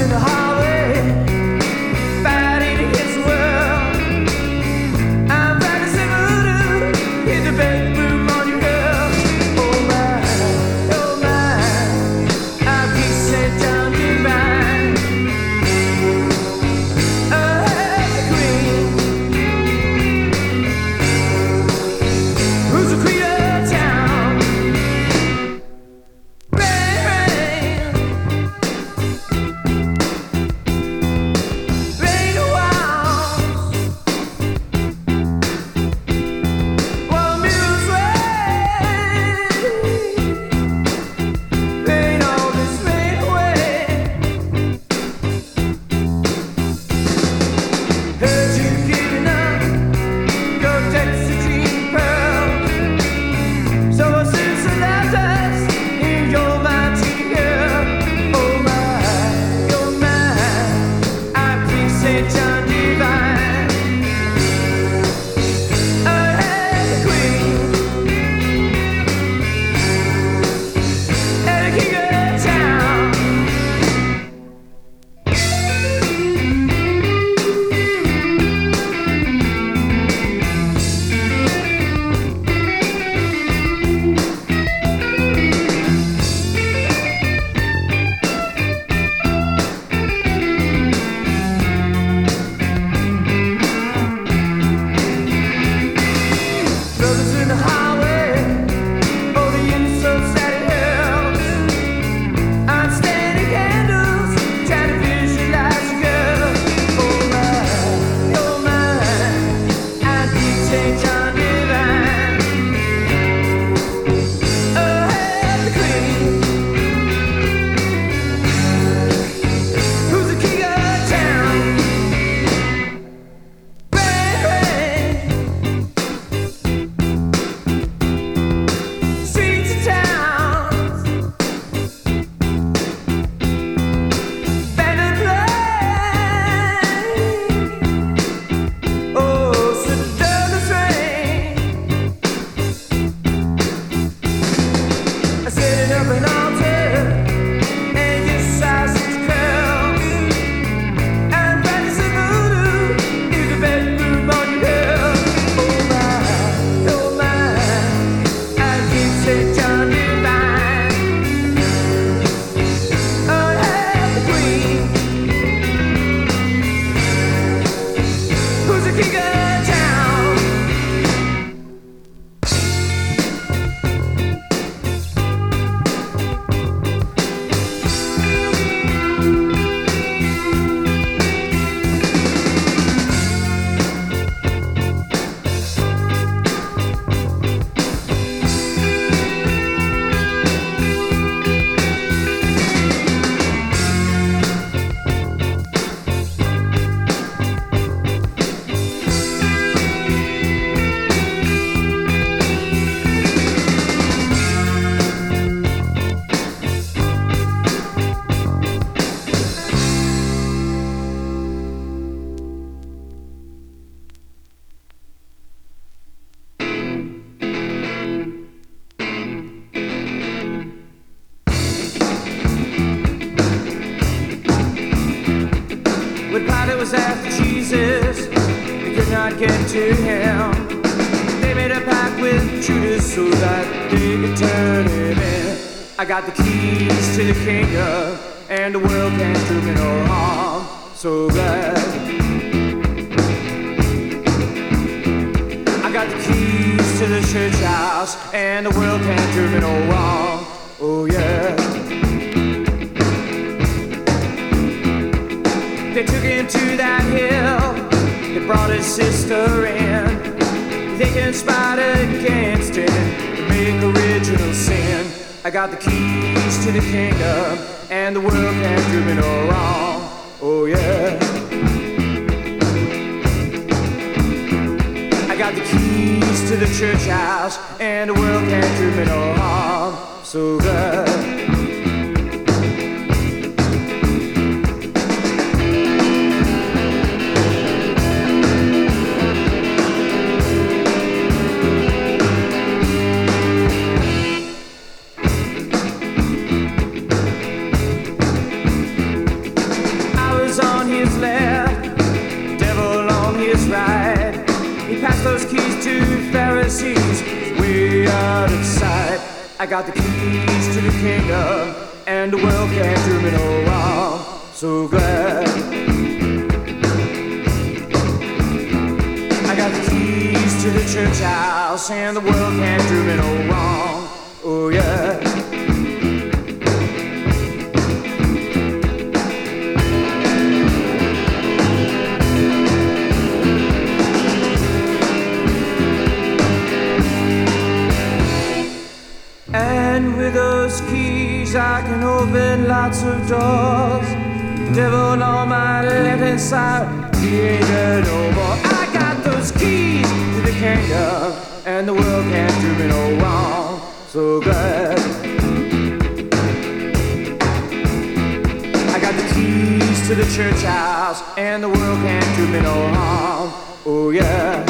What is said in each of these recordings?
was after Jesus, they could not get to him. They made a pact with Judas so that they could turn him in. I got the keys to the kingdom, and the world can't do me no harm. So glad I got the keys to the church house, and the world can't do me no wrong. Oh yeah. They took him to that hill, they brought his sister in. They conspired against him to make original sin. I got the keys to the kingdom, and the world can't do me no wrong. Oh yeah. I got the keys to the church house, and the world can't do me no harm. So glad. pass those keys to Pharisees way out of sight. I got the keys to the kingdom, and the world can't do me no wrong. So glad I got the keys to the church house, and the world can't do me no wrong. Oh yeah. And with those keys I can open lots of doors. Devil on my left hand side, he ain't there no more. I got those keys to the kingdom, and the world can't do me no wrong. So glad I got the keys to the church house, and the world can't do me no harm. Oh yeah.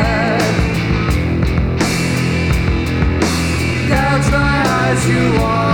You want